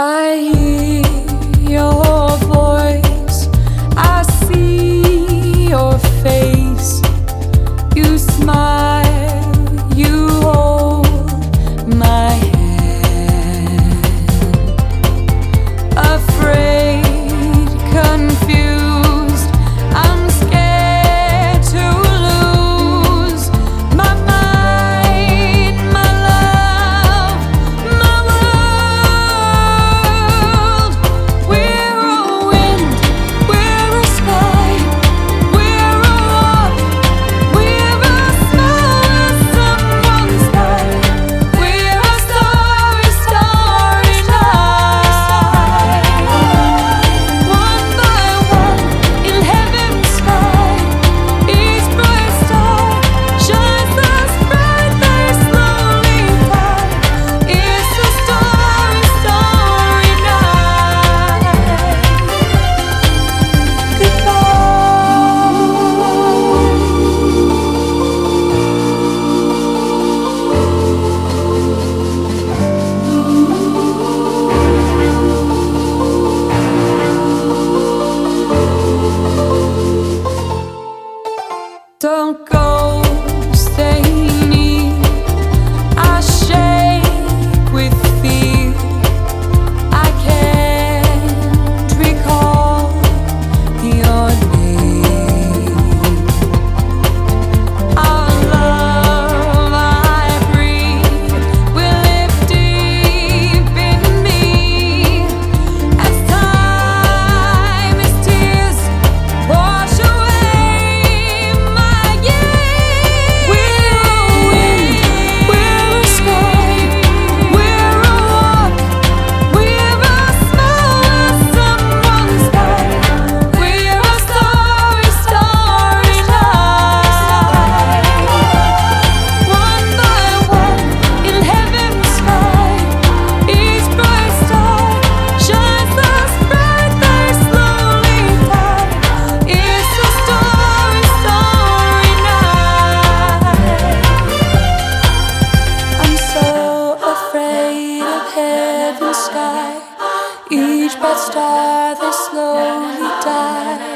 I hear your voice, I see your face. You smile, you hold my hand. Afraid, confused, I'm scared to lose my mind, my love, my world. We're a wind, we're a sky, we're a rock, we're a smile of someone's sky. We're a starry, starry night. One by one in heaven's sky, each bright star shines as bright they slowly fly. It's a starry, starry night. Don't go, stay near. I shake with fear. I can't recall your name. Our love I breathe will live deep in me. As time as tears wash away my years. We're a wind, we're a sky, we're a rock, we're a smile of someone's sky. We're a starry, starry night. One by one in heaven's sky, each bright star shines as bright they slowly fly. It's a starry, starry night. I'm so afraid of heaven's sky. Each bright star they slowly die.